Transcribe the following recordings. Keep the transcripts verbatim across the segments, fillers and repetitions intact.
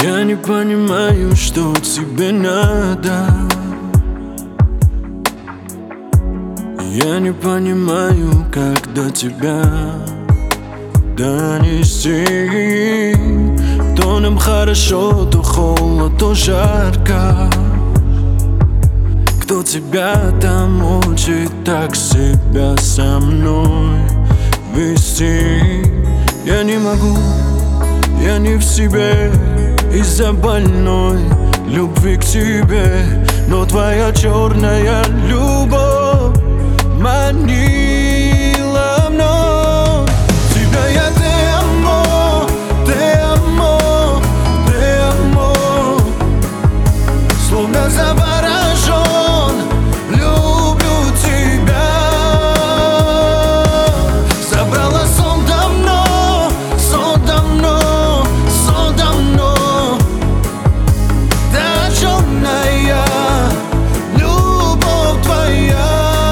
Я не понимаю, что тебе надо. Я не понимаю, как до тебя донести. То нам хорошо, то холодно, то жарко. Кто тебя там учит так себя со мной вести? Я не могу, я не в себе из-за больной любви к тебе. Но твоя черная любовь манила мной. Тебя я te amo, te amo, te amo. Словно заворожен, люблю тебя. Забрала сон давно, сон давно, сон давно. Та черная любовь твоя.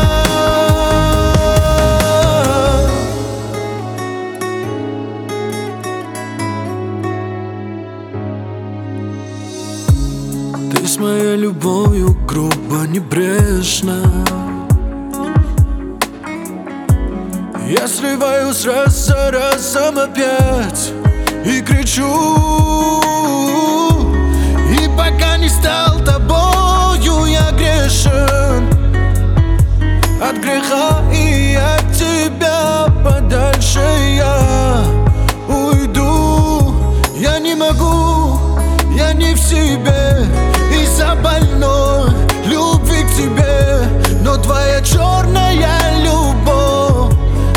Ты с моей любовью грубо, небрежно. Я сливаюсь раз за разом опять и кричу. И пока не стал тобою, я грешен от греха, и от тебя подальше я уйду. Я не могу, я не в себе из-за больной любви к тебе. Но твоя черная любовь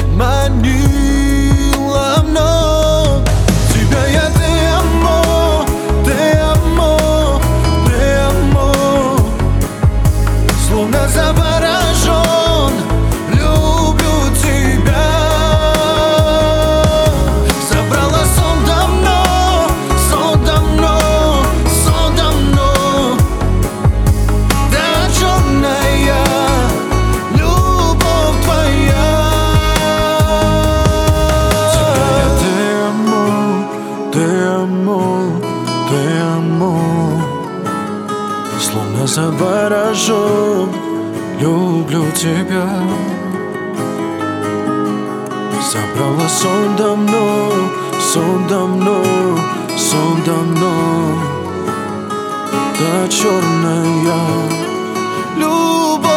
манила мной. Тебя я te amo, te amo, te amo. Словно заворожен, люблю тебя. Забрала сон давно, сон давно, сон давно. Та черная любовь твоя. Тебя я te amo, te amo, te amo. Словно заворожен, люблю тебя. Забрала сон давно, сон давно, сон давно. Та черная любовь.